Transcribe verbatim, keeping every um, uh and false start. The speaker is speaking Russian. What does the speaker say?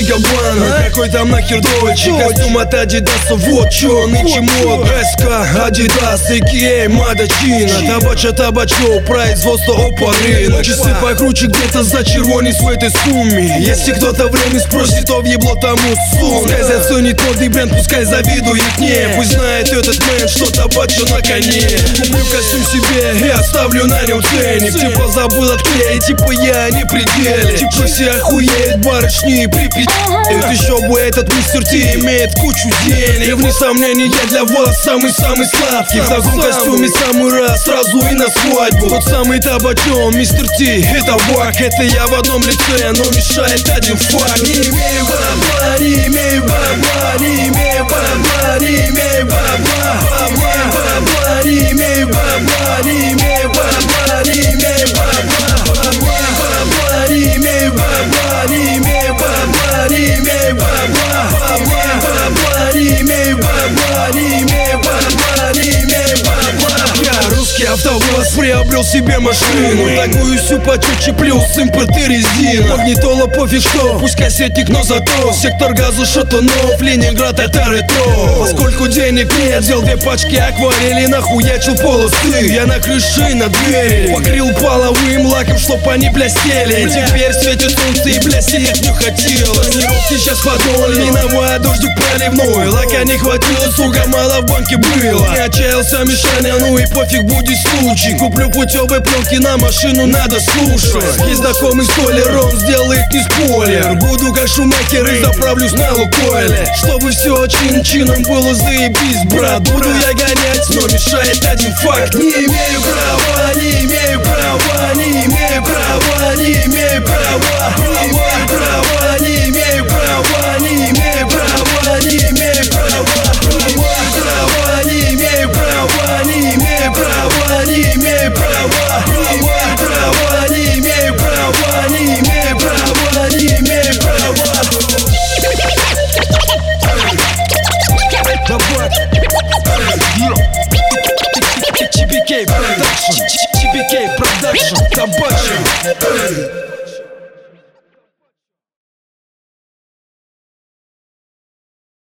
Габбана. Какой там нахер Дольче, костюм от Адидаса, вот чё нынче мод. СК, Адидас, а.к.а. Мадачина. Табача, табачо, производство опарина. Часы покруче где-то за червонец в этой сумме. Если кто-то время спросит, то въебло тому сумм. Пускай заценит модный бренд, пускай завидует мне. Пусть знает этот мэн, что табача на коне. Куплю костюм себе и оставлю на нем ценник. Типа забыл отклеить, типа я не при деле. Типа все охуеют барышни и припить. Еще бы этот мистер Ти имеет кучу денег. И вне сомнений я для вас самый-самый сладкий. В таком костюме самый раз, сразу и на свадьбу. Тот самый табачон, мистер Ти, это вак. Это я в одном лице, но мешает один факт. Не имею бабла, не имею бабла, не имею бабла, не имею бабла, бабла, не имею бабла, не имею бабла, не имею бабла, бабла, не имею бабла, не имею бабла, не имею бабла, бабла, не имею бабла, не имею бабла, не имею бабла. Я русский автовоз, приобрел себе машину, такую всю почетче, плюс импорт и резина. Магнитола пофиг что, пусть кассетник, но зато сектор газа Шатунов, Ленинград это ретро. Поскольку денег нет, взял две пачки акварели, нахуячил полосы. Я на крыше и на двери покрыл половым лаком, чтоб они блестели. Теперь светит солнце и блестеть не хотел. Тренировки сейчас подоль, линовая, дождик проливной. Лака не хватило, сука, мало в банке было. Не отчаялся Мишаня, ну и пофиг будет случай. Куплю путевые пленки на машину, надо слушать. Есть знакомый столер, он сделает не спойлер. Буду как Шумахер и заправлюсь на Лукойле. Чтобы все чин-чином было заебись, брат. Буду я гонять, но мешает один факт. Не имею права, не имею права, не имею права, не имею права, не имею права, не имею права, не имею права, не имею права, права, не имею права, не имею права, не имею права, права, не имею права, не имею права, не имею права. Чи Би Кей Продакшн, Чи Би Кей Продакшн, табача.